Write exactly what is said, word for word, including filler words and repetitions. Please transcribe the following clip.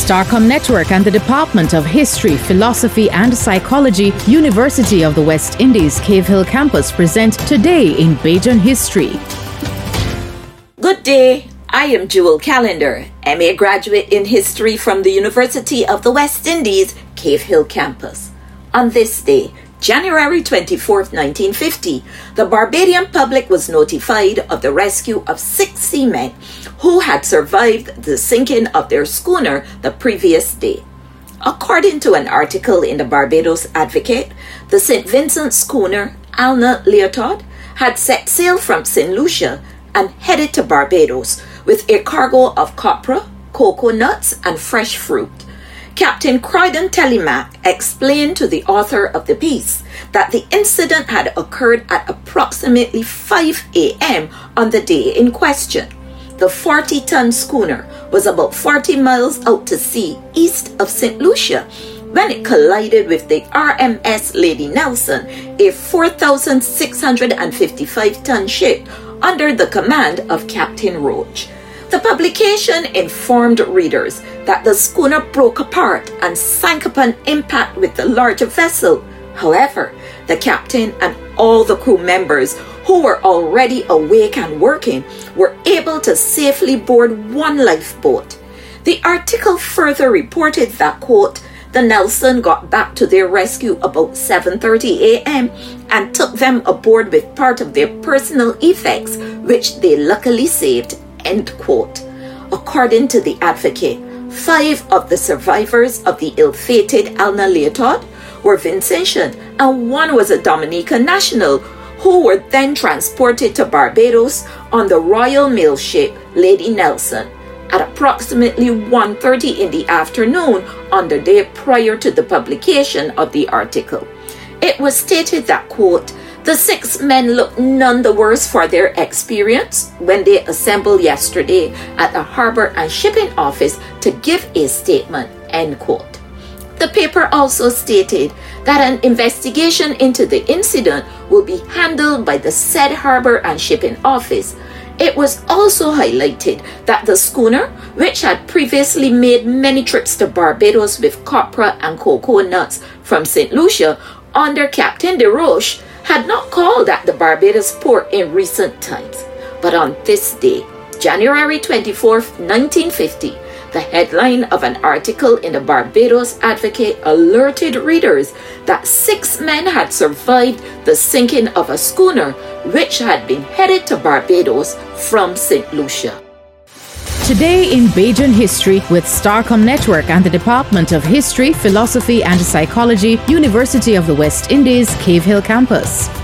Starcom Network and the Department of History, Philosophy and Psychology, University of the West Indies, Cave Hill Campus present Today in Bajan History. Good day. I am Jewel Callender, M A graduate in History from the University of the West Indies, Cave Hill Campus. On this day, January twenty-fourth, nineteen fifty, the Barbadian public was notified of the rescue of six seamen who had survived the sinking of their schooner the previous day. According to an article in the Barbados Advocate, the Saint Vincent schooner Alna Leotard had set sail from Saint Lucia and headed to Barbados with a cargo of copra, cocoa nuts, and fresh fruit. Captain Croydon Telemaque explained to the author of the piece that the incident had occurred at approximately five a.m. on the day in question. The forty-ton schooner was about forty miles out to sea east of Saint Lucia when it collided with the R M S Lady Nelson, a four thousand six hundred fifty-five ton ship under the command of Captain Roach. The publication informed readers that the schooner broke apart and sank upon impact with the larger vessel. However, the captain and all the crew members who were already awake and working were able to safely board one lifeboat. The article further reported that, quote, the Nelson got back to their rescue about seven thirty a.m. and took them aboard with part of their personal effects, which they luckily saved, end quote. According to the Advocate, five of the survivors of the ill-fated Alna Leotard were Vincentian and one was a Dominican national who were then transported to Barbados on the Royal Mail ship Lady Nelson at approximately one thirty in the afternoon on the day prior to the publication of the article. It was stated that, quote, the six men looked none the worse for their experience when they assembled yesterday at the Harbour and Shipping Office to give a statement, end quote. The paper also stated that an investigation into the incident will be handled by the said Harbour and Shipping Office. It was also highlighted that the schooner, which had previously made many trips to Barbados with copra and cocoa nuts from Saint Lucia under Captain de Roche, had not called at the Barbados port in recent times. But on this day, January twenty-fourth, nineteen fifty, the headline of an article in the Barbados Advocate alerted readers that six men had survived the sinking of a schooner which had been headed to Barbados from Saint Lucia. Today in Bajan History with Starcom Network and the Department of History, Philosophy and Psychology, University of the West Indies, Cave Hill Campus.